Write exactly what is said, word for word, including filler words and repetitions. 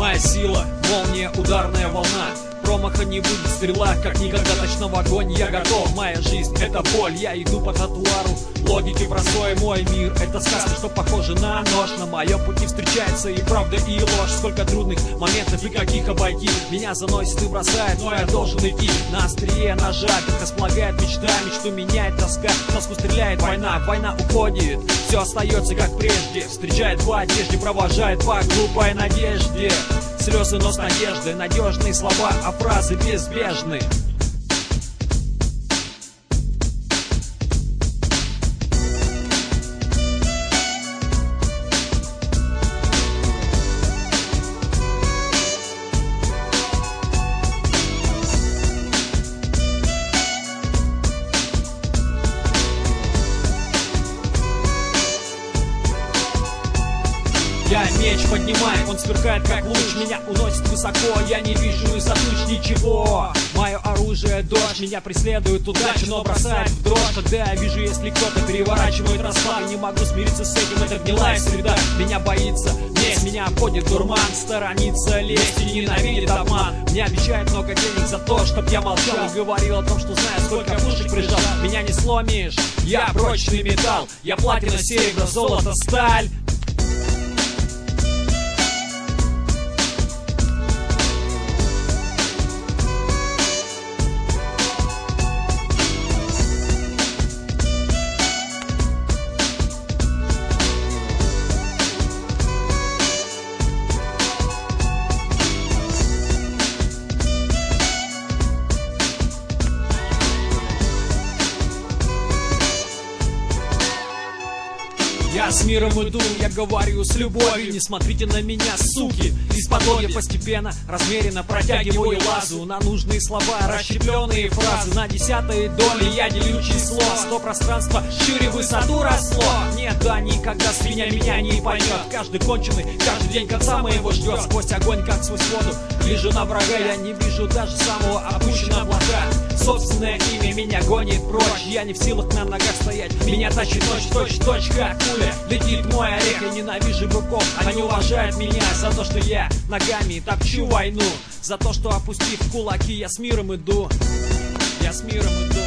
Моя сила, молния, ударная волна. Промаха не будет, стрела, как никогда точно в огонь. Я готов, моя жизнь — это боль. Я иду по тротуару, логики простой. Мой мир — это сказка, что похожа на нож. На моем пути встречается и правда, и ложь. Сколько трудных моментов и каких обойти. Меня заносит и бросает, но я должен идти. На острие ножа, как располагает мечта. Мечту меняет тоска, в тоску стреляет война. Война уходит, все остается как прежде. Встречает по одежде, провожает по глупой надежде. Слезы, но с надеждой, надежные слова, а фразы безбежны. Я меч поднимаю, он сверкает как луч. Меня уносит высоко, я не вижу из-за туч ничего. Мое оружие дождь, меня преследует удача, но бросает в дрожь. Когда я вижу, если кто-то переворачивает расклад, не могу смириться с этим, это гнилая среда. Меня боится месть, меня обходит дурман. Сторонится лезть и ненавидит обман. Мне обещают много денег за то, чтоб я молчал. И говорил о том, что знаю, сколько пушек прижал. Меня не сломишь, я прочный металл. Я платина, серебро, золото, сталь. Я с миром иду, я говорю с любовью. Не смотрите на меня, суки. Из-под постепенно, размеренно протягиваю лазу на нужные слова, расщепленные фразы. На десятой доли я делю число. Сто пространства шире высоту росло. Нет, да, никогда свинья меня не поймет. Каждый конченый, каждый день конца моего ждет. Сквозь огонь, как сквозь воду, гляжу на врага. Я не вижу даже самого опущенного облака. Собственное имя меня гонит прочь. Я не в силах на ногах стоять. Меня тащит ночь, точь-точь, как пуля. Летит мой орех, я ненавижу быков. Они уважают меня за то, что я ногами топчу войну. За то, что, опустив кулаки, я с миром иду. Я с миром иду.